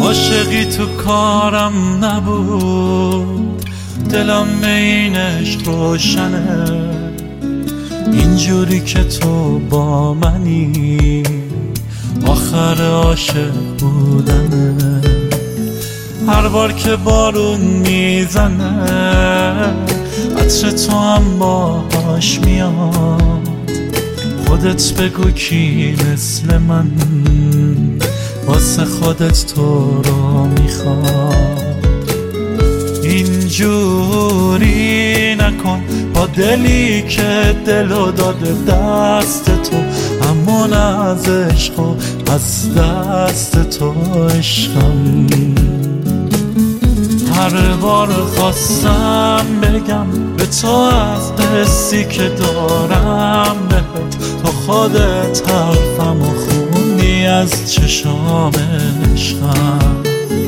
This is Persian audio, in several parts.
عاشقی تو کارم نبود، دلم به این عشق روشنه. اینجوری که تو با منی آخر عاشق بودنه. هر بار که بارون میزنه عطر تو هم باهاش میاد. خودت بگو کی مثل من واسه خودت تو رو میخواد. اینجوری نکن با دلی که دلو داده دست تو، همون از عشق و از دست تو عشقم. هر بار خواستم بگم به تو از حسی که دارم بهت، تو خودت حرفم و خوندی از چشام عشقم.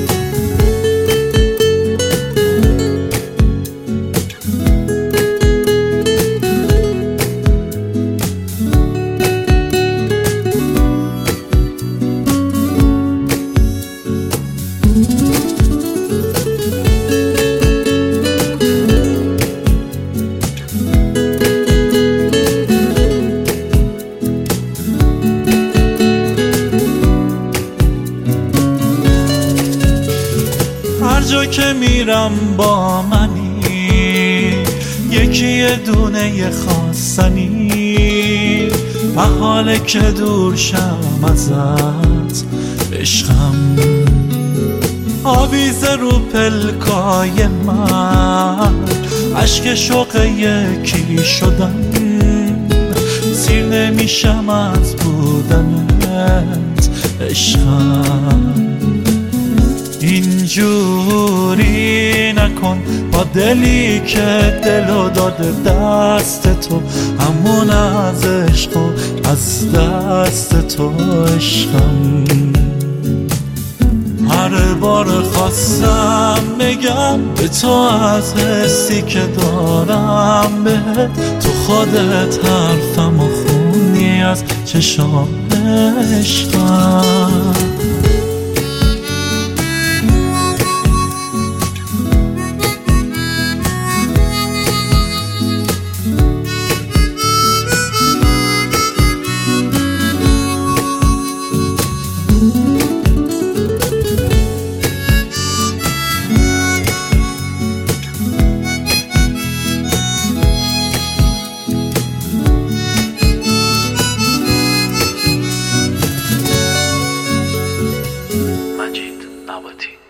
هر جا که میرم با منی، یکی یه دونه خواستنی. محاله که دور شم ازت عشقم، آویزه رو پلکای من، عشق شوق یکی شدن. سیر نمیشم از بودنت عشقم. اینجوری نکن با دلی که دلو داده دست تو، همون از عشق و از دست تو عشقم. هر بار خواستم بگم به تو از حسی که دارم بهت، تو خودت حرفم و خوندی از چشام عشقم. مجید نباتی.